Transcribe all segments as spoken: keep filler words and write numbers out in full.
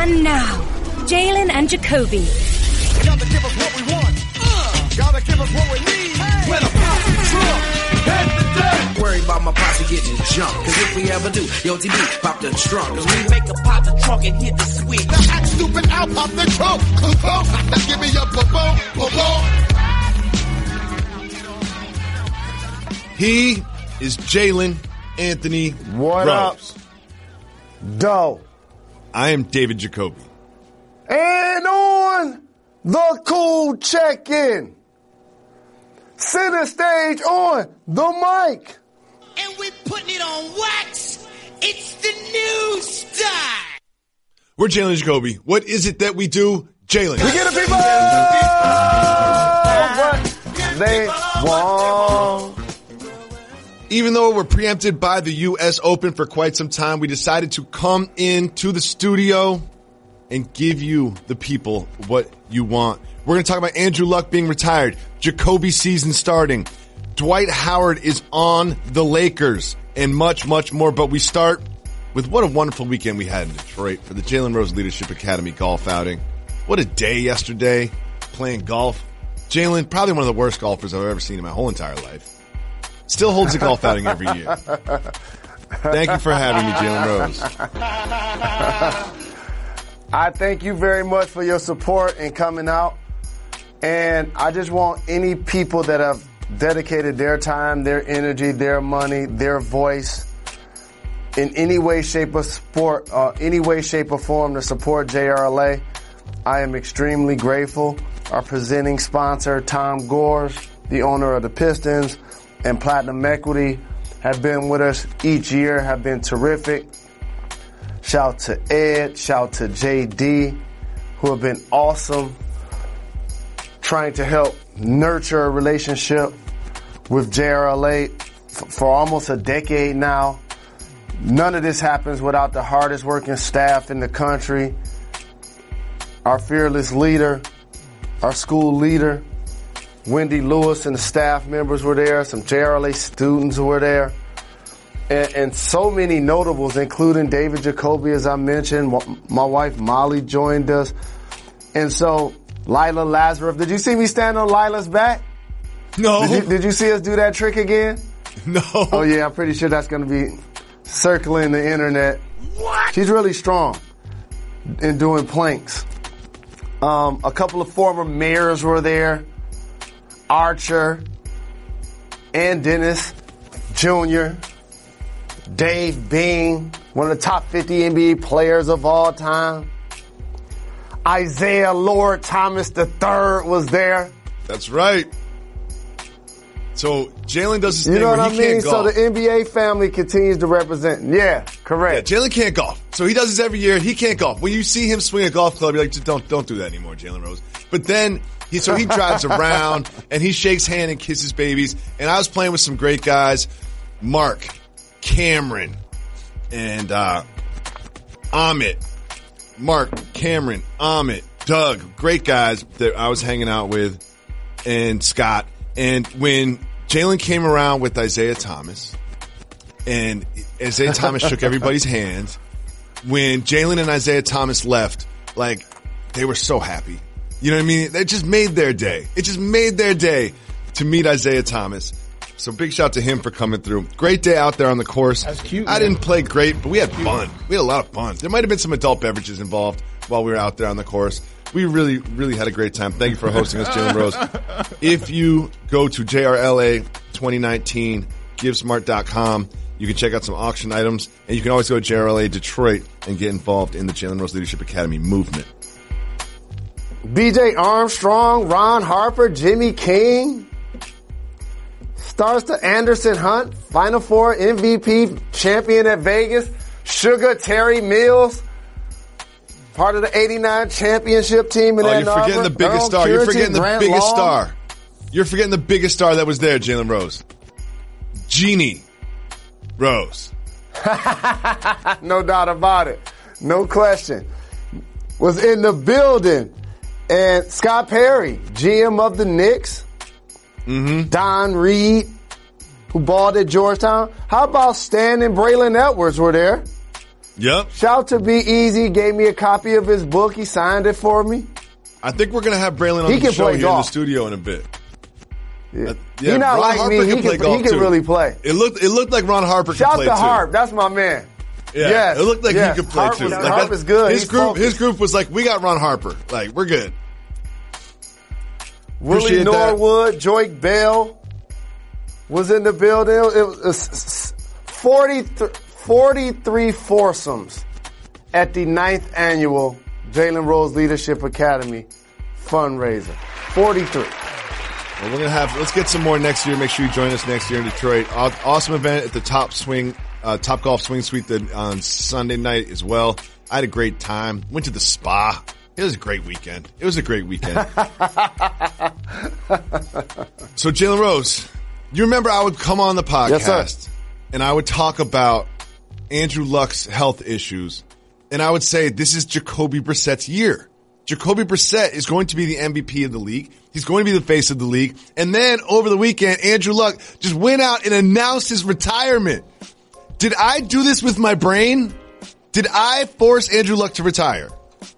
And now, Jalen and Jacoby. Gotta give us what we want. Uh, gotta give us what we need. Hey. When a posse drunk, head to death. Worry about my posse getting jumped. Cause if we ever do, yo, T B, pop the trunk. Cause we make a pop the trunk and hit the switch. Now act stupid, I'll pop the trunk. Give me a boom, boom, boom. He is Jalen Anthony What Rose. up? Doe. I am David Jacoby. And on the cool check-in. Center stage on the mic. And we're putting it on wax. It's the new style. We're Jalen Jacoby. What is it that we do? Jalen. We get the people what they want. Even though we're preempted by the U S Open for quite some time, we decided to come into the studio and give you, the people, what you want. We're going to talk about Andrew Luck being retired, Jacoby season starting, Dwight Howard is on the Lakers, and much, much more. But we start with what a wonderful weekend we had in Detroit for the Jalen Rose Leadership Academy golf outing. What a day yesterday playing golf. Jalen, probably one of the worst golfers I've ever seen in my whole entire life. Still holds a golf outing every year. Thank you for having me, Jalen Rose. I thank you very much for your support and coming out. And I just want any people that have dedicated their time, their energy, their money, their voice in any way, shape, or sport, uh, any way, shape, or form to support J R L A. I am extremely grateful. Our presenting sponsor, Tom Gores, the owner of the Pistons, and Platinum Equity have been with us each year, have been terrific. Shout to Ed, shout to J D, who have been awesome, trying to help nurture a relationship with J R L A f- for almost a decade now. None of this happens without the hardest working staff in the country, our fearless leader, our school leader, Wendy Lewis and the staff members were there. Some J R L A students were there. And, and so many notables, including David Jacoby, as I mentioned. My wife Molly joined us. And so Lila Lazarus. Did you see me stand on Lila's back? No. Did you, did you see us do that trick again? No. Oh, yeah, I'm pretty sure that's going to be circling the internet. What? She's really strong in doing planks. Um, a couple of former mayors were there. Archer and Dennis Junior Dave Bing, one of the top fifty N B A players of all time. Isaiah Lord Thomas the third was there. That's right. So Jalen does his You thing know where what I he mean? can't So golf. the N B A family continues to represent. Yeah, Yeah, correct. Jalen can't golf. So he does this every year. He can't golf. When you see him swing a golf club, you're like, don't, don't do that anymore, Jalen Rose. But then he, so he drives around and he shakes hand and kisses babies. And I was playing with some great guys, Mark, Cameron, and, uh, Amit. Mark, Cameron, Amit, Doug, great guys that I was hanging out with, and Scott. And when Jalen came around with Isaiah Thomas, and Isaiah Thomas shook everybody's hands, when Jalen and Isaiah Thomas left, like, they were so happy. You know what I mean? It just made their day. It just made their day to meet Isaiah Thomas. So big shout to him for coming through. Great day out there on the course. That's cute. I Man. didn't play great, but we had fun. We had a lot of fun. There might have been some adult beverages involved while we were out there on the course. We really, really had a great time. Thank you for hosting us, Jalen Rose. If you go to J R L A twenty nineteen, give smart dot com, you can check out some auction items, and you can always go to J R L A Detroit and get involved in the Jalen Rose Leadership Academy movement. B J Armstrong, Ron Harper, Jimmy King. Stars to Anderson Hunt, Final Four M V P champion at Vegas. Sugar Terry Mills, part of the eighty-nine championship team in Oh, Ann you're forgetting Arbor. the biggest Earl star. You're Cureton, forgetting the Grant biggest Long. star. You're forgetting the biggest star that was there, Jalen Rose. Jeannie Rose. No doubt about it. No question. Was in the building. And Scott Perry, G M of the Knicks. Mm-hmm. Don Reed, who balled at Georgetown. How about Stan and Braylon Edwards were there? Yep. Shout to Be Easy, gave me a copy of his book. He signed it for me. I think we're going to have Braylon on He the can show play here golf. in the studio in a bit. Yeah. Uh, yeah, he not Ron like Harper me. can He play can, golf he can too. really play. It looked it looked like Ron Harper could Shout play to too. Harp. That's my man. Yeah, Yes, it looked like yes. he could play Harp too. was- Like Harp that- is good. His He's group, focused. his group was like, we got Ron Harper. Like, we're good. Willie Appreciate that. Norwood, Joik Bell was in the building. It was forty-three, forty-three foursomes at the ninth annual Jalen Rose Leadership Academy fundraiser. forty-three. Well, we're gonna have. Let's get some more next year. Make sure you join us next year in Detroit. Aw- Awesome event at the Top Swing, uh, Top Golf Swing Suite the, on Sunday night as well. I had a great time. Went to the spa. It was a great weekend. It was a great weekend. So Jalen Rose, you remember I would come on the podcast Yes, sir. and I would talk about Andrew Luck's health issues, and I would say this is Jacoby Brissett's year. Jacoby Brissett is going to be the M V P of the league. He's going to be the face of the league. And then over the weekend, Andrew Luck just went out and announced his retirement. Did I do this with my brain? Did I force Andrew Luck to retire?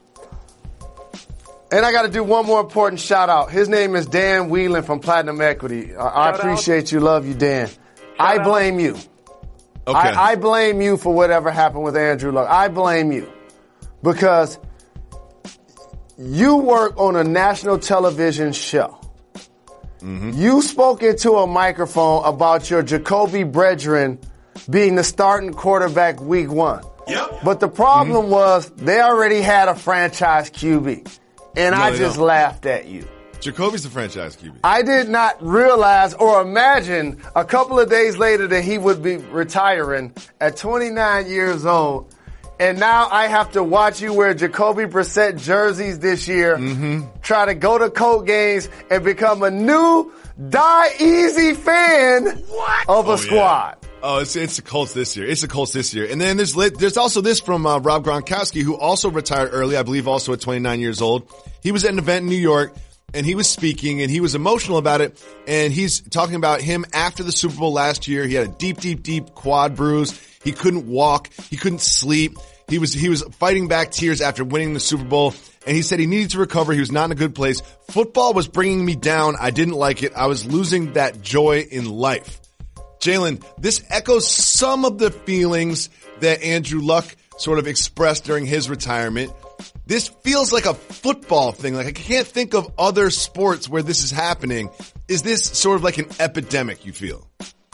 And I got to do one more important shout out. His name is Dan Whelan from Platinum Equity. I, I Shout appreciate you, love you, Dan. I out. blame you. Okay. I, I blame you for whatever happened with Andrew Luck. I blame you because you work on a national television show. Mm-hmm. You spoke into a microphone about your Jacoby brethren being the starting quarterback week one. Yep. But the problem Mm-hmm. was they already had a franchise Q B. And No, I they just don't. laughed at you. Jacoby's the franchise Q B. I did not realize or imagine a couple of days later that he would be retiring at twenty-nine years old. And now I have to watch you wear Jacoby Brissett jerseys this year, Mm-hmm. try to go to Colt games and become a new Die Easy fan of a Oh, yeah. squad. Oh, it's it's the Colts this year. It's the Colts this year. And then there's lit, there's also this from uh, Rob Gronkowski, who also retired early, I believe, also at twenty-nine years old. He was at an event in New York, and he was speaking, and he was emotional about it. And he's talking about him after the Super Bowl last year. He had a deep, deep, deep quad bruise. He couldn't walk. He couldn't sleep. He was he was fighting back tears after winning the Super Bowl. And he said he needed to recover. He was not in a good place. Football was bringing me down. I didn't like it. I was losing that joy in life. Jalen, this echoes some of the feelings that Andrew Luck sort of expressed during his retirement. This feels like a football thing. Like I can't think of other sports where this is happening. Is this sort of like an epidemic, you feel?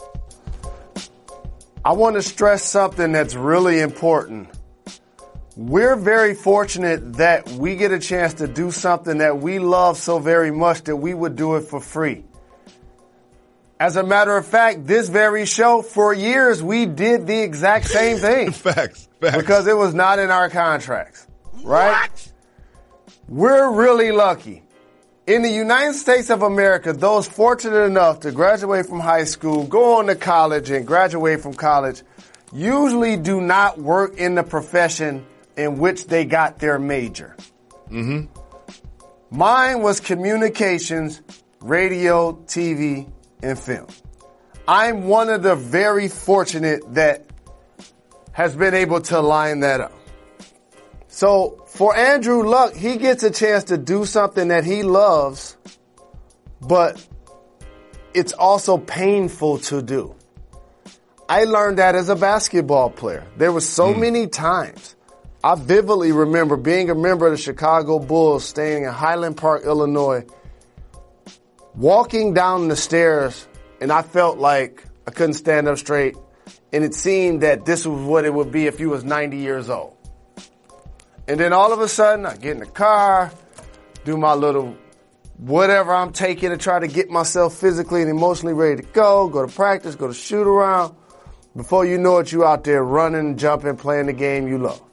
I want to stress something that's really important. We're very fortunate that we get a chance to do something that we love so very much that we would do it for free. As a matter of fact, this very show, for years, we did the exact same thing. Facts. Facts. Because it was not in our contracts. Right? We're really lucky. In the United States of America, those fortunate enough to graduate from high school, go on to college, and graduate from college usually do not work in the profession in which they got their major. Mm-hmm. Mine was communications, radio, T V, and film. I'm one of the very fortunate that has been able to line that up. So for Andrew Luck, he gets a chance to do something that he loves, but it's also painful to do. I learned that as a basketball player. There were so mm. many times. I vividly remember being a member of the Chicago Bulls, staying in Highland Park, Illinois, walking down the stairs, and I felt like I couldn't stand up straight, and it seemed that this was what it would be if you was ninety years old. And then all of a sudden, I get in the car, do my little whatever I'm taking to try to get myself physically and emotionally ready to go, go to practice, go to shoot around. Before you know it, you out there running, jumping, playing the game you love.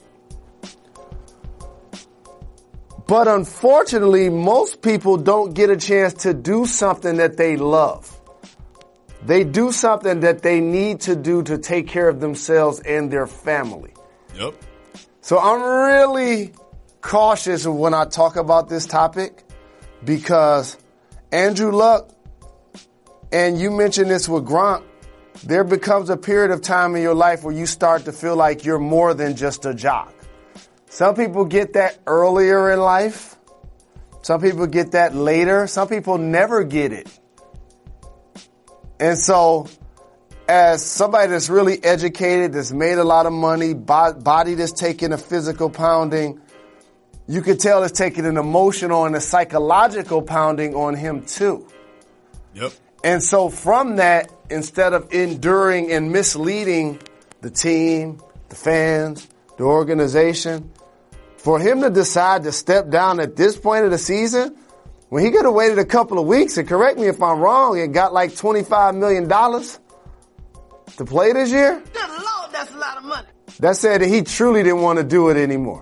But unfortunately, most people don't get a chance to do something that they love. They do something that they need to do to take care of themselves and their family. Yep. So I'm really cautious when I talk about this topic because Andrew Luck, and you mentioned this with Gronk, there becomes a period of time in your life where you start to feel like you're more than just a jock. Some people get that earlier in life. Some people get that later. Some people never get it. And so, as somebody that's really educated, that's made a lot of money, body that's taking a physical pounding, you could tell it's taking an emotional and a psychological pounding on him too. Yep. And so from that, instead of enduring and misleading the team, the fans, the organization, for him to decide to step down at this point of the season, when he could have waited a couple of weeks, and correct me if I'm wrong, and got like twenty-five million dollars to play this year, Good Lord, that's a lot of money. that said that he truly didn't want to do it anymore.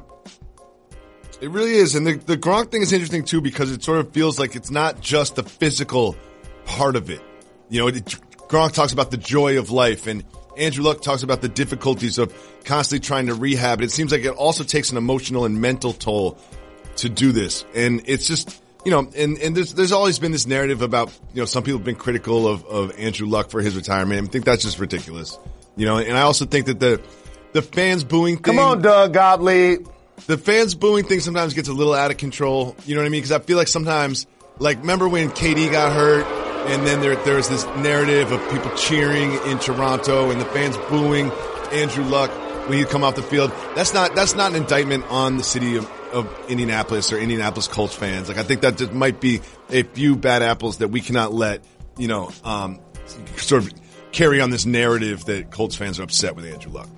It really is. And the, the Gronk thing is interesting, too, because it sort of feels like it's not just the physical part of it. You know, it, Gronk talks about the joy of life, and Andrew Luck talks about the difficulties of constantly trying to rehab. It seems like it also takes an emotional and mental toll to do this. And it's just, you know, and, and there's, there's always been this narrative about, you know, some people have been critical of, of Andrew Luck for his retirement. I think that's just ridiculous. You know, and I also think that the, the fans booing thing. Come on, Doug Gottlieb. The fans booing thing sometimes gets a little out of control. You know what I mean? Because I feel like sometimes, like, remember when K D got hurt, and then there there's this narrative of people cheering in Toronto and the fans booing Andrew Luck when he'd come off the field. That's not that's not an indictment on the city of, of Indianapolis or Indianapolis Colts fans. Like, I think that just might be a few bad apples that we cannot let, you know, um, sort of carry on this narrative that Colts fans are upset with Andrew Luck.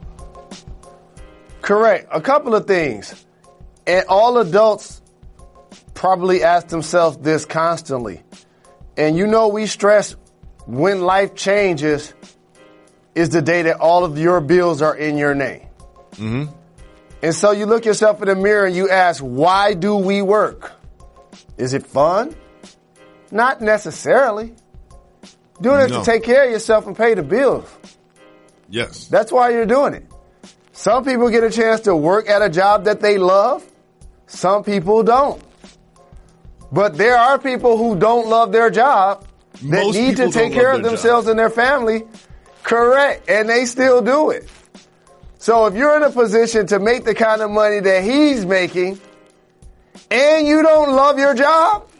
Correct. A couple of things. And all adults probably ask themselves this constantly. And you know we stress when life changes is the day that all of your bills are in your name. Mm-hmm. And so you look yourself in the mirror and you ask, why do we work? Is it fun? Not necessarily. Doing it No. to take care of yourself and pay the bills. Yes. That's why you're doing it. Some people get a chance to work at a job that they love. Some people don't. But there are people who don't love their job that Most need to people take don't care love of their themselves job. and their family. Correct. And they still do it. So if you're in a position to make the kind of money that he's making and you don't love your job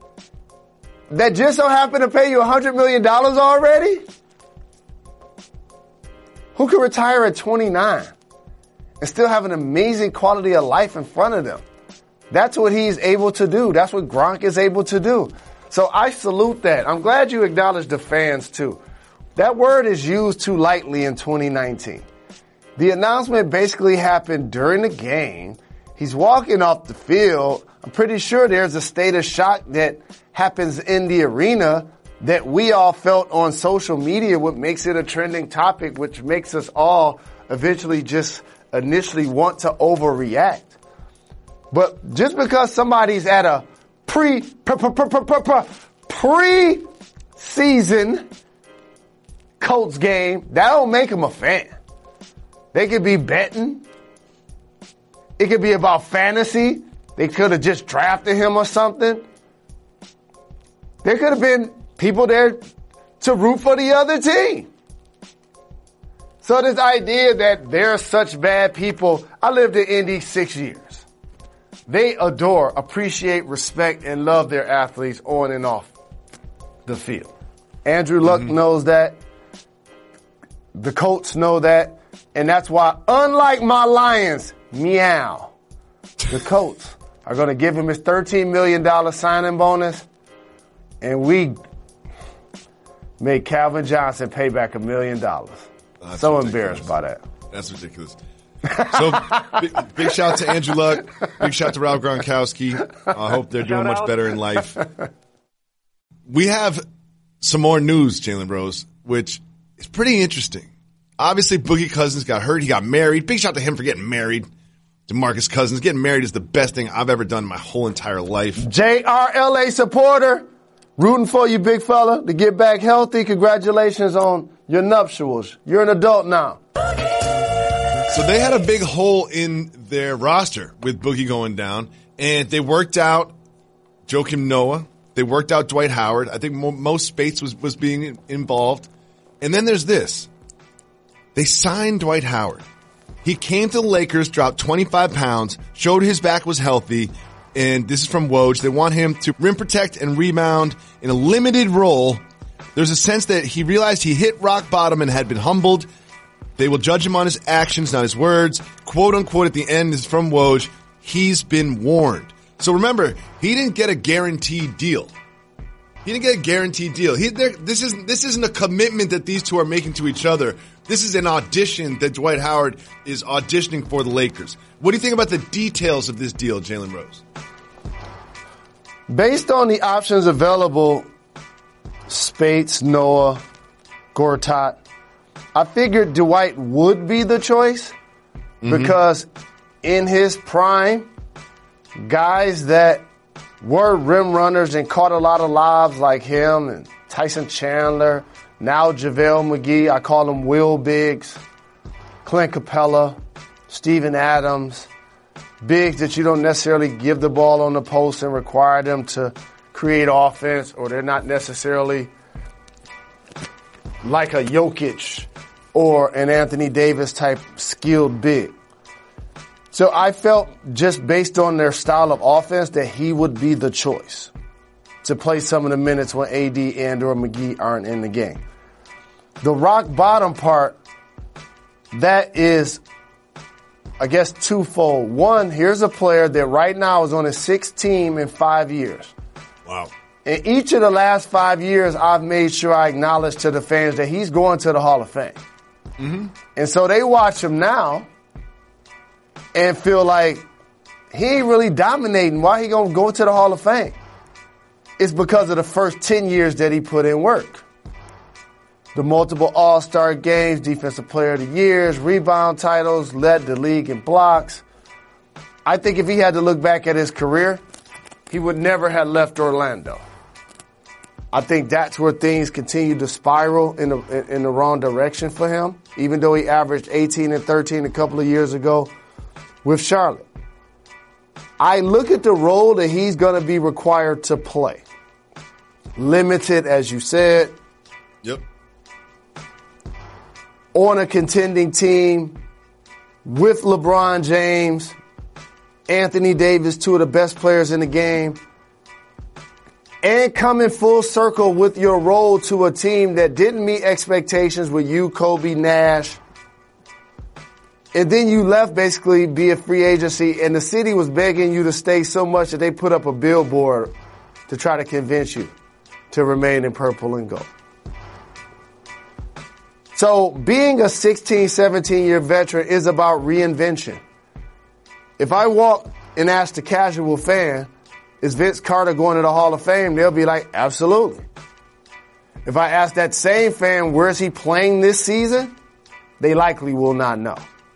that just so happened to pay you one hundred million dollars already, who could retire at twenty-nine and still have an amazing quality of life in front of them? That's what he's able to do. That's what Gronk is able to do. So I salute that. I'm glad you acknowledge the fans too. That word is used too lightly in twenty nineteen. The announcement basically happened during the game. He's walking off the field. I'm pretty sure there's a state of shock that happens in the arena that we all felt on social media, what makes it a trending topic, which makes us all eventually just initially want to overreact. But just because somebody's at a pre, pre, pre, pre, pre, pre, pre-season Colts game, that don't make them a fan. They could be betting. It could be about fantasy. They could have just drafted him or something. There could have been people there to root for the other team. So this idea that there are such bad people, I lived in Indy six years. They adore, appreciate, respect, and love their athletes on and off the field. Andrew Luck mm-hmm. knows that. The Colts know that. And that's why, unlike my Lions, meow, the Colts are going to give him his thirteen million dollars signing bonus. And we made Calvin Johnson pay back a million dollars. So ridiculous. Embarrassed by that. That's ridiculous. So big, big shout out to Andrew Luck. Big shout out to Rob Gronkowski. I hope they're doing much better in life. We have some more news, Jalen Rose, which is pretty interesting. Obviously, Boogie Cousins got hurt. He got married. Big shout out to him for getting married. DeMarcus Cousins. Getting married is the best thing I've ever done in my whole entire life. J R L A supporter. Rooting for you, big fella, to get back healthy. Congratulations on your nuptials. You're an adult now. So they had a big hole in their roster with Boogie going down, and they worked out Joakim Noah. They worked out Dwight Howard. I think mo- most Spates was, was being involved. And then there's this. They signed Dwight Howard. He came to the Lakers, dropped twenty-five pounds, showed his back was healthy, and this is from Woj. They want him to rim protect and rebound in a limited role. There's a sense that he realized he hit rock bottom and had been humbled. They will judge him on his actions, not his words. Quote unquote at the end is from Woj. He's been warned. So remember, he didn't get a guaranteed deal. He didn't get a guaranteed deal. He, this isn't, this isn't a commitment that these two are making to each other. This is an audition that Dwight Howard is auditioning for the Lakers. What do you think about the details of this deal, Jalen Rose? Based on the options available, Spates, Noah, Gortat, I figured Dwight would be the choice mm-hmm. because in his prime, guys that were rim runners and caught a lot of lobs like him and Tyson Chandler, now JaVale McGee, I call him Will Biggs, Clint Capella, Steven Adams, bigs that you don't necessarily give the ball on the post and require them to create offense, or they're not necessarily like a Jokic or an Anthony Davis type skilled big. So I felt just based on their style of offense that he would be the choice to play some of the minutes when A D and or McGee aren't in the game. The rock bottom part, that is, I guess, twofold. One, here's a player that right now is on his sixth team in five years. Wow. In each of the last five years, I've made sure I acknowledge to the fans that he's going to the Hall of Fame. Mm-hmm. And so they watch him now and feel like he ain't really dominating. Why he gonna go to the Hall of Fame? It's because of the first ten years that he put in work. The multiple All-Star games, Defensive Player of the Years, rebound titles, led the league in blocks. I think if he had to look back at his career, he would never have left Orlando. I think that's where things continue to spiral in the, in the wrong direction for him, even though he averaged eighteen and thirteen a couple of years ago with Charlotte. I look at the role that he's going to be required to play. Limited, as you said. Yep. On a contending team with LeBron James, Anthony Davis, two of the best players in the game, and coming full circle with your role to a team that didn't meet expectations with you, Kobe, Nash. And then you left basically via free agency, and the city was begging you to stay so much that they put up a billboard to try to convince you to remain in purple and gold. So being a sixteen, seventeen-year veteran is about reinvention. If I walk and ask the casual fan, is Vince Carter going to the Hall of Fame? They'll be like, absolutely. If I ask that same fan, where is he playing this season? They likely will not know.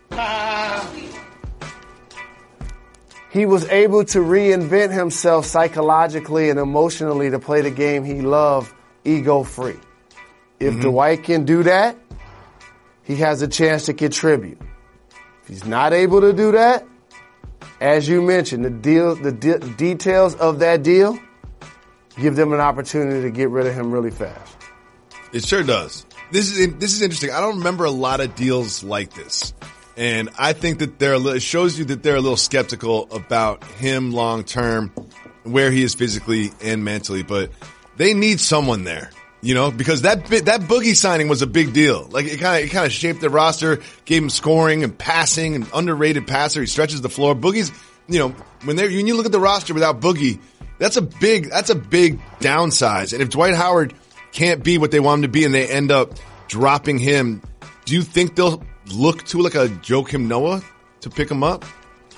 He was able to reinvent himself psychologically and emotionally to play the game he loved, ego-free. If mm-hmm. Dwight can do that, he has a chance to contribute. If he's not able to do that, as you mentioned, the deal, the de- details of that deal give them an opportunity to get rid of him really fast. It sure does. This is this is interesting. I don't remember a lot of deals like this. And I think that they're a little, it shows you that they're a little skeptical about him long term, where he is physically and mentally. But they need someone there, you know, because that that Boogie signing was a big deal. Like it kind of it kind of shaped the roster, gave him scoring and passing, and underrated passer. He stretches the floor. Boogie's, you know, when they when you look at the roster without Boogie, that's a big that's a big downsize. And if Dwight Howard can't be what they want him to be, and they end up dropping him, do you think they'll look to like a Joakim Noah to pick him up?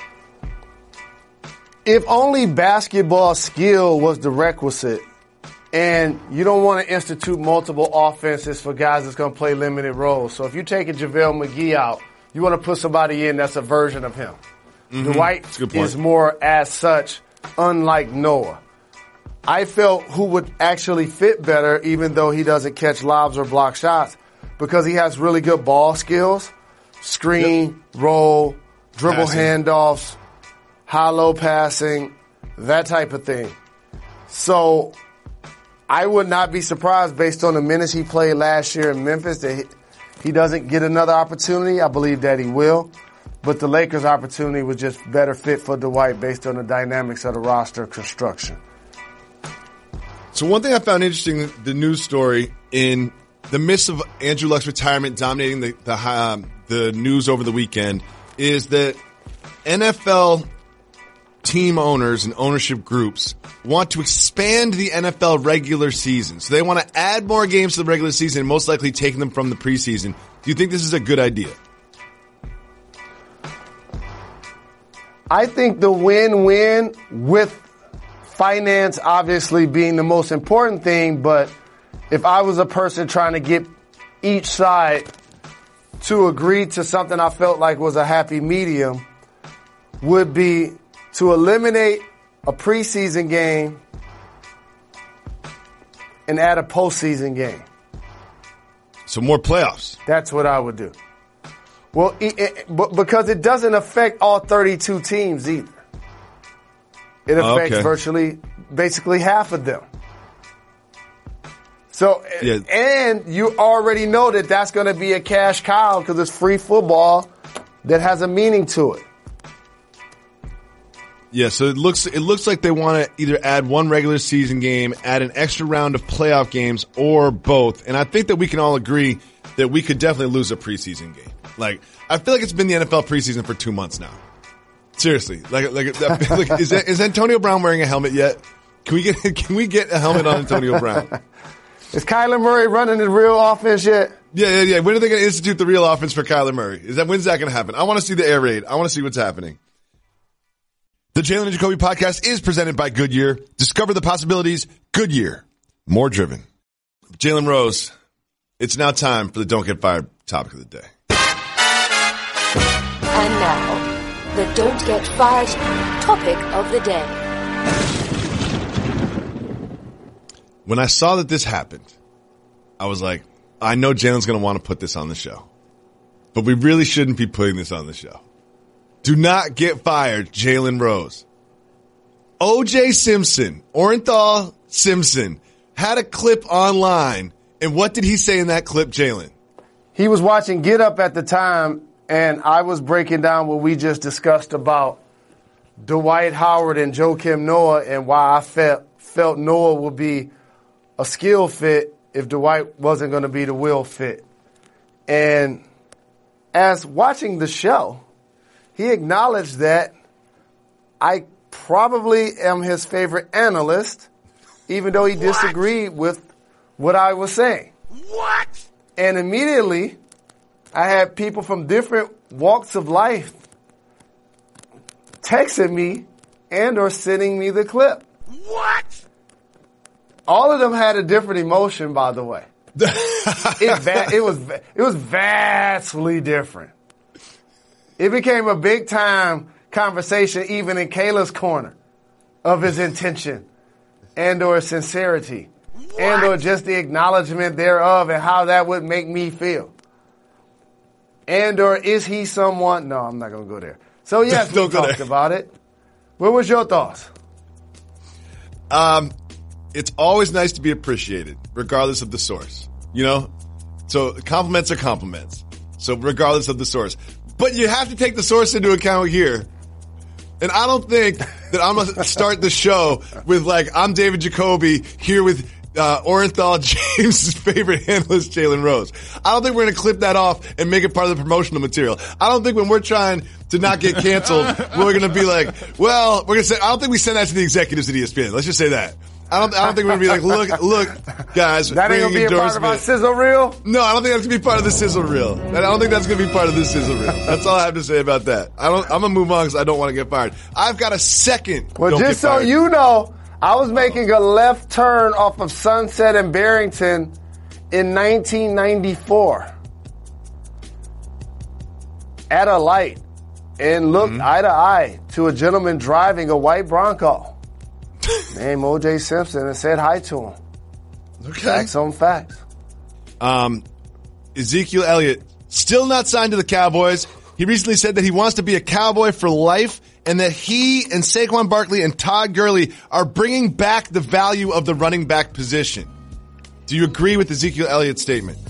If only basketball skill was the requisite, and you don't want to institute multiple offenses for guys that's going to play limited roles. So if you're taking JaVale McGee out, you want to put somebody in that's a version of him. Mm-hmm. Dwight is more as such, unlike Noah. I felt who would actually fit better, even though he doesn't catch lobs or block shots, because he has really good ball skills. Screen, yep. roll, dribble passing. Handoffs, high-low passing, that type of thing. So I would not be surprised based on the minutes he played last year in Memphis that he, he doesn't get another opportunity. I believe that he will. But the Lakers' opportunity was just better fit for Dwight based on the dynamics of the roster construction. So one thing I found interesting, the news story in the midst of Andrew Luck's retirement dominating the the, um, the news over the weekend, is that N F L team owners and ownership groups want to expand the N F L regular season. So they want to add more games to the regular season and most likely taking them from the preseason. Do you think this is a good idea? I think the win-win, with finance obviously being the most important thing, but if I was a person trying to get each side to agree to something I felt like was a happy medium, would be to eliminate a preseason game and add a postseason game. So more playoffs. That's what I would do. Well, it, it, but because it doesn't affect all thirty-two teams either. It affects okay. virtually, basically half of them. So, yeah. And you already know that that's going to be a cash cow because it's free football that has a meaning to it. Yeah, so it looks it looks like they want to either add one regular season game, add an extra round of playoff games, or both. And I think that we can all agree that we could definitely lose a preseason game. Like, I feel like it's been the N F L preseason for two months now. Seriously, like, like, like is, is Antonio Brown wearing a helmet yet? Can we get can we get a helmet on Antonio Brown? Is Kyler Murray running the real offense yet? Yeah, yeah, yeah. When are they going to institute the real offense for Kyler Murray? Is that when's that going to happen? I want to see the air raid. I want to see what's happening. The Jalen and Jacoby podcast is presented by Goodyear. Discover the possibilities. Goodyear. More driven. Jalen Rose, it's now time for the Don't Get Fired topic of the day. And now, the Don't Get Fired topic of the day. When I saw that this happened, I was like, I know Jalen's going to want to put this on the show. But we really shouldn't be putting this on the show. Do not get fired, Jalen Rose. O J Simpson, Orenthal Simpson, had a clip online. And what did he say in that clip, Jalen? He was watching Get Up at the time, and I was breaking down what we just discussed about Dwight Howard and Joakim Noah and why I felt, felt Noah would be a skill fit if Dwight wasn't going to be the will fit. And as watching the show, he acknowledged that I probably am his favorite analyst, even though he what? disagreed with what I was saying. What? And immediately, I had people from different walks of life texting me and or sending me the clip. What? All of them had a different emotion, by the way. it, va- it was it was vastly different. It became a big time conversation, even in Kayla's corner, of his intention and or sincerity what? and or just the acknowledgement thereof and how that would make me feel. And or is he someone? No, I'm not going to go there. So yes, we talked about it. What was your thoughts? Um, it's always nice to be appreciated, regardless of the source. You know, so compliments are compliments. So regardless of the source. But you have to take the source into account here. And I don't think that I'm going to start the show with like, I'm David Jacoby here with uh, Orenthal James' favorite analyst, Jalen Rose. I don't think we're going to clip that off and make it part of the promotional material. I don't think when we're trying to not get canceled, we're going to be like, well, we're going to say, I don't think we send that to the executives at E S P N. Let's just say that. I don't, I don't think we're going to be like, look, look, guys. That ain't going to be a part of our sizzle reel? No, I don't think that's going to be part of the sizzle reel. I don't think that's going to be part of the sizzle reel. That's all I have to say about that. I don't, I'm going to move on because I don't want to get fired. I've got a second. Well, don't just so fired. you know, I was making a left turn off of Sunset and Barrington in nineteen ninety-four at a light and looked mm-hmm. eye to eye to a gentleman driving a white Bronco named O J Simpson and said hi to him. Okay. Facts on facts. Um, Ezekiel Elliott, still not signed to the Cowboys. He recently said that he wants to be a Cowboy for life and that he and Saquon Barkley and Todd Gurley are bringing back the value of the running back position. Do you agree with Ezekiel Elliott's statement?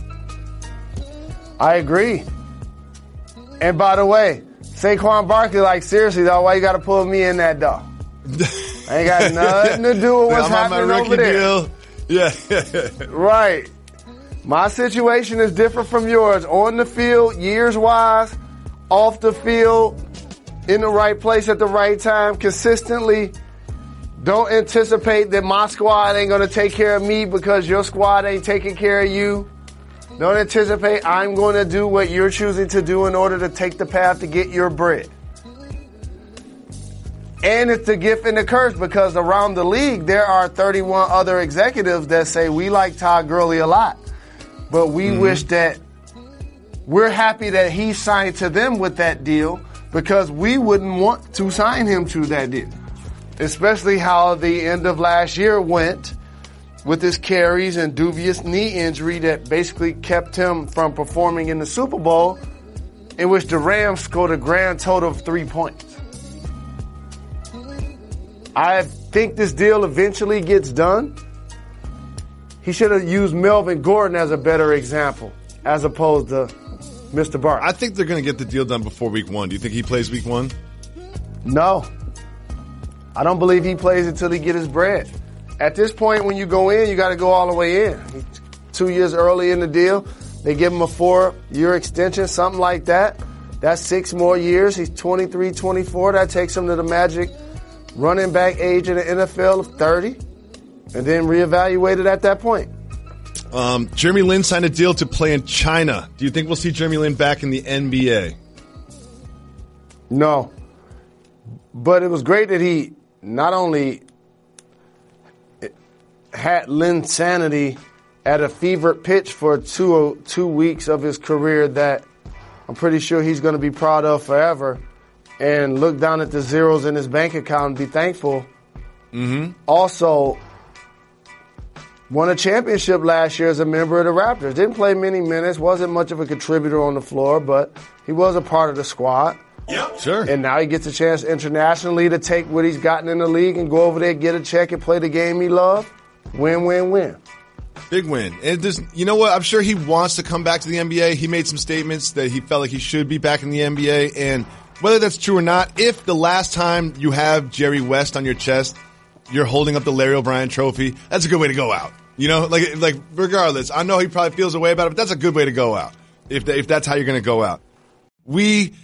I agree. And by the way, Saquon Barkley, like, seriously, though, why you got to pull me in that, though? I ain't got nothing to do with what's I'm on my happening rookie over there. deal. Yeah. Right. My situation is different from yours. On the field, years-wise, off the field, in the right place at the right time, consistently. Don't anticipate that my squad ain't going to take care of me because your squad ain't taking care of you. Don't anticipate I'm going to do what you're choosing to do in order to take the path to get your bread. And it's a gift and a curse because around the league, there are thirty-one other executives that say we like Todd Gurley a lot. But we mm-hmm. wish that we're happy that he signed to them with that deal because we wouldn't want to sign him to that deal. Especially how the end of last year went with his carries and dubious knee injury that basically kept him from performing in the Super Bowl, in which the Rams scored a grand total of three points. I think this deal eventually gets done. He should have used Melvin Gordon as a better example, as opposed to Mister Barkley. I think they're going to get the deal done before week one. Do you think he plays week one? No. I don't believe he plays until he get his bread. At this point, when you go in, you got to go all the way in. He's two years early in the deal. They give him a four-year extension, something like that. That's six more years. He's twenty-three, twenty-four. That takes him to the magic running back age in the N F L of thirty, and then reevaluated at that point. Um, Jeremy Lin signed a deal to play in China. Do you think we'll see Jeremy Lin back in the N B A? No. But it was great that he not only had Lin sanity at a fever pitch for two, two weeks of his career that I'm pretty sure he's going to be proud of forever, and look down at the zeros in his bank account and be thankful. Mm-hmm. Also, won a championship last year as a member of the Raptors. Didn't play many minutes, wasn't much of a contributor on the floor, but he was a part of the squad. Yep, sure. And now he gets a chance internationally to take what he's gotten in the league and go over there, get a check, and play the game he loves. Win, win, win. Big win. And there's, you know what? I'm sure he wants to come back to the N B A. He made some statements that he felt like he should be back in the N B A. And whether that's true or not, if the last time you have Jerry West on your chest, you're holding up the Larry O'Brien trophy, that's a good way to go out. You know, like, like regardless, I know he probably feels a way about it, but that's a good way to go out. If, if that's how you're going to go out. We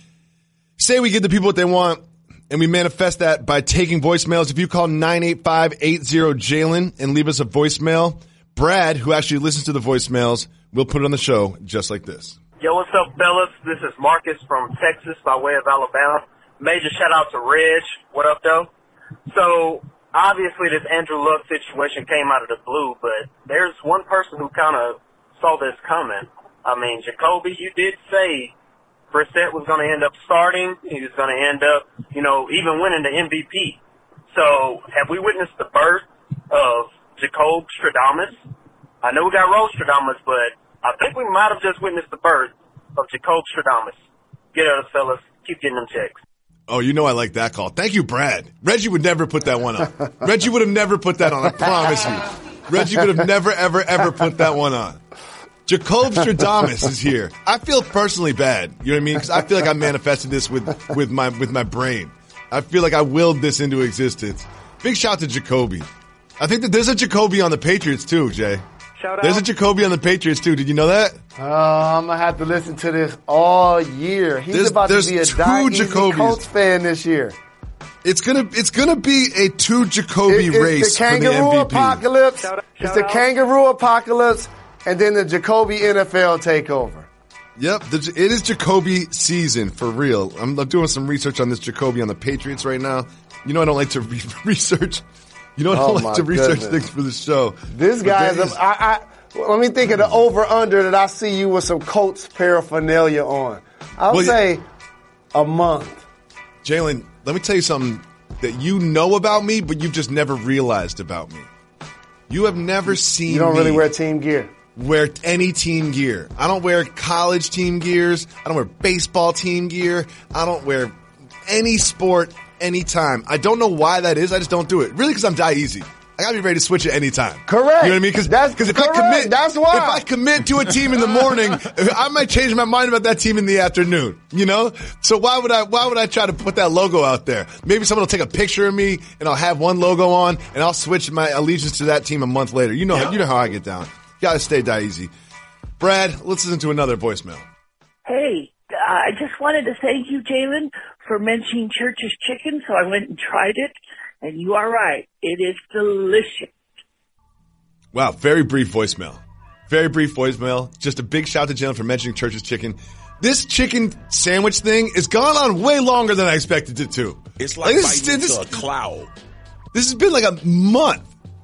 say we give the people what they want, and we manifest that by taking voicemails. If you call nine eight five, eight zero, Jalen and leave us a voicemail, Brad, who actually listens to the voicemails, will put it on the show just like this. Yo, what's up, fellas? This is Marcus from Texas by way of Alabama. Major shout out to Reg. What up, though? So, obviously this Andrew Luck situation came out of the blue, but there's one person who kind of saw this coming. I mean, Jacoby, you did say Brissett was going to end up starting. He was going to end up, you know, even winning the M V P. So, have we witnessed the birth of Jacob Stradamus? I know we got Rose Stradamus, but I think we might have just witnessed the birth of Jacob Stradamus. Get at us, fellas. Keep getting them checks. Oh, you know I like that call. Thank you, Brad. Reggie would never put that one on. Reggie would have never put that on, I promise you. Reggie would have never, ever, ever put that one on. Jacob Stradamus is here. I feel personally bad. You know what I mean? Because I feel like I manifested this with, with my with my brain. I feel like I willed this into existence. Big shout out to Jacoby. I think that there's a Jacoby on the Patriots too, Jay. Shout out. There's a Jacoby on the Patriots too. Did you know that? Uh, I'm gonna have to listen to this all year. He's There's- about to there's be a two die Jacobys. Colts fan this year. It's gonna it's gonna be a two Jacoby It- it's race the for the kangaroo M V P. apocalypse. Shout out- It's shout the out. kangaroo apocalypse, and then the Jacoby N F L takeover. Yep, the, it is Jacoby season for real. I'm, I'm doing some research on this Jacoby on the Patriots right now. You know I don't like to re- research. You know I don't Oh, like my to research goodness. things for the show. This But guy's. there A, is- I, I, let me think of the over/under that I see you with some Colts paraphernalia on. I'll Well, say a month. Jalen, let me tell you something that you know about me, but you've just never realized about me. You have never seen You don't me really wear team gear. wear any team gear. I don't wear college team gears. I don't wear baseball team gear. I don't wear any sport, anytime. I don't know why that is. I just don't do it. Really, because I'm die easy. I gotta be ready to switch at any time. Correct. You know what I mean? Because if correct. I commit, That's why. if I commit to a team in the morning, I might change my mind about that team in the afternoon. You know? So why would I? Why would I try to put that logo out there? Maybe someone will take a picture of me and I'll have one logo on, and I'll switch my allegiance to that team a month later. You know, yeah. you know how I get down. Gotta stay die easy. Brad, let's listen to another voicemail. Hey, uh, I just wanted to thank you, Jalen, for mentioning Church's Chicken. So I went and tried it, and you are right. It is delicious. Wow, very brief voicemail. Very brief voicemail. Just a big shout to Jalen for mentioning Church's Chicken. This chicken sandwich thing has gone on way longer than I expected it to. It's like, like this, biting this, into a cloud. This has been like a month.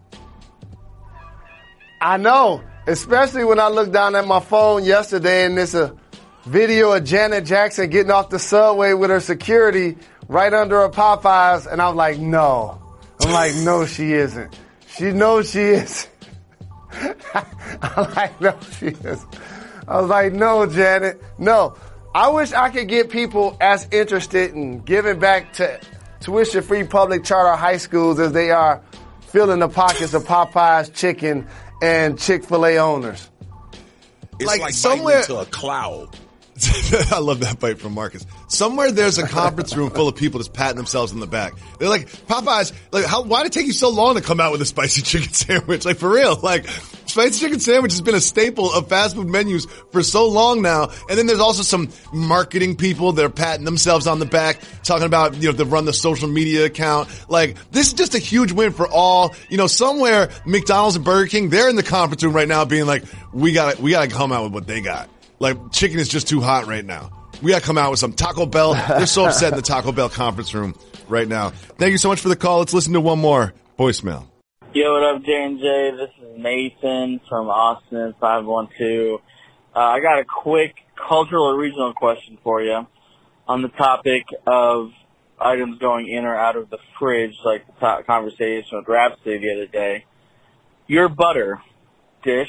I know, especially when I looked down at my phone yesterday and there's a video of Janet Jackson getting off the subway with her security right under a Popeyes, and I'm like, no. I'm like, no, she isn't. She knows she is. I'm like, no, she is. I was like, no, Janet, no. I wish I could get people as interested in giving back to tuition-free public charter high schools as they are filling the pockets of Popeye's chicken and Chick-fil-A owners. It's like, like somewhere biting into a cloud. I love that bite from Marcus. Somewhere there's a conference room full of people just patting themselves on the back. They're like, Popeyes, like, how, why did it take you so long to come out with a spicy chicken sandwich? Like, for real, like, spicy chicken sandwich has been a staple of fast food menus for so long now. And then there's also some marketing people that are patting themselves on the back, talking about, you know, to run the social media account. Like, this is just a huge win for all, you know, somewhere McDonald's and Burger King, they're in the conference room right now being like, we gotta, we gotta come out with what they got. Like, chicken is just too hot right now. We gotta come out with some Taco Bell. They're so upset in the Taco Bell conference room right now. Thank you so much for the call. Let's listen to one more voicemail. Yo, what up, J and J? This is Nathan from Austin, five one two. Uh, I got a quick cultural or regional question for you on the topic of items going in or out of the fridge, like the top conversation with Rhapsody the other day. Your butter dish,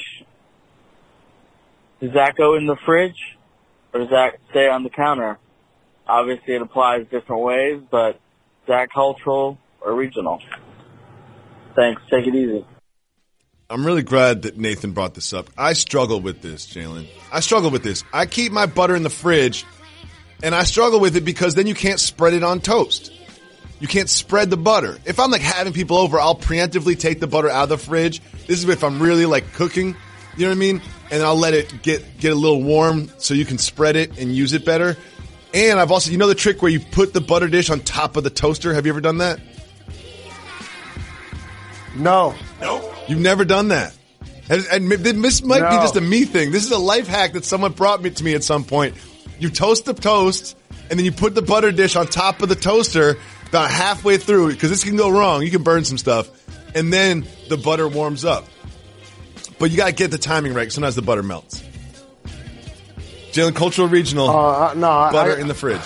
does that go in the fridge, or does that stay on the counter? Obviously, it applies different ways, but is that cultural or regional? Thanks. Take it easy. I'm really glad that Nathan brought this up. I struggle with this, Jalen. I struggle with this. I keep my butter in the fridge, and I struggle with it because then you can't spread it on toast. You can't spread the butter. If I'm like having people over, I'll preemptively take the butter out of the fridge. This is if I'm really like cooking. You know what I mean? And I'll let it get, get a little warm so you can spread it and use it better. And I've also, you know the trick where you put the butter dish on top of the toaster? Have you ever done that? No. No. You've never done that. And, and this might no. be just a me thing. This is a life hack that someone brought me to me at some point. You toast the toast, and then you put the butter dish on top of the toaster about halfway through, because this can go wrong. You can burn some stuff. And then the butter warms up. But you got to get the timing right. Sometimes the butter melts. Jalen, cultural, regional, uh, no, butter I, in the fridge.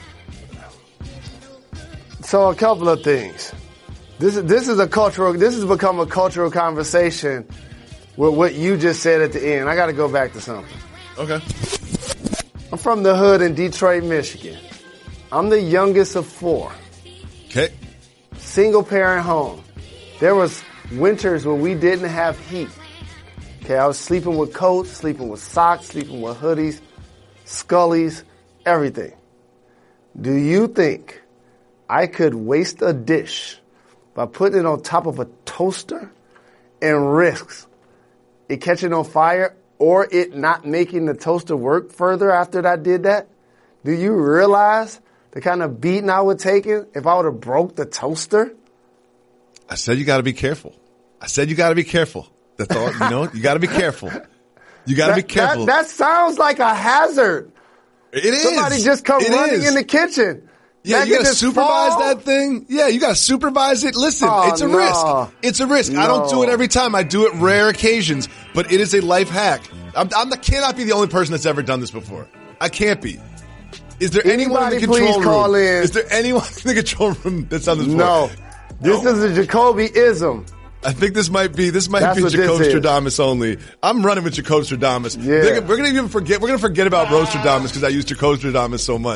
So a couple of things. This is this is a cultural. This has become a cultural conversation with what you just said at the end. I got to go back to something. Okay. I'm from the hood in Detroit, Michigan. I'm the youngest of four. Okay. Single parent home. There was winters when we didn't have heat. Okay, I was sleeping with coats, sleeping with socks, sleeping with hoodies, scullies, everything. Do you think I could waste a dish by putting it on top of a toaster and risk it catching on fire or it not making the toaster work further after I did that? Do you realize the kind of beating I would take it if I would have broke the toaster? I said you got to be careful. I said you got to be careful. That's all, you know, you got to be careful. You got to be careful. That, that sounds like a hazard. It is. Somebody just come it running is. in the kitchen. Yeah, that you got to supervise fall? that thing. Yeah, you got to supervise it. Listen, oh, it's a no. risk. It's a risk. No. I don't do it every time. I do it rare occasions, but it is a life hack. I'm, I'm the, cannot be the only person that's ever done this before. I can't be. Is there anyone Anybody in the control please call room? in. Is there anyone in the control room that's on this board? No. This no. is a Jacoby-ism. I think this might be this might That's be what Jacob this is. Stradamus only. I'm running with Jacob Stradamus. Yeah. We're gonna even forget. We're gonna forget about Rose Stradamus because I use Jacob Stradamus so much.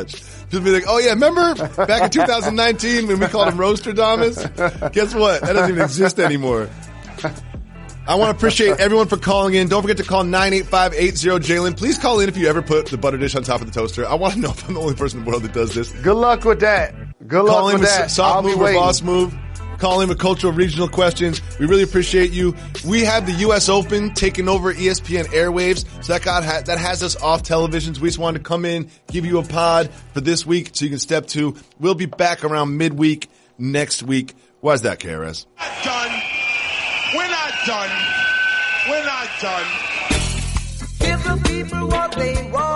Just be like, oh yeah, remember back in two thousand nineteen when we called him Roasterdamus? Guess what? That doesn't even exist anymore. I want to appreciate everyone for calling in. Don't forget to call nine eight five eight zero Jalen. Please call in if you ever put the butter dish on top of the toaster. I want to know if I'm the only person in the world that does this. Good luck with that. Good luck call in with with that. Soft I'll move be or waiting. boss move. Call in with cultural regional questions. We really appreciate you. We have the U S Open taking over E S P N airwaves. So that got ha- that has us off televisions. We just wanted to come in, give you a pod for this week so you can step to. We'll be back around midweek next week. Why is that, K R S? Not done. We're not done. We're not done. Give the people what they want.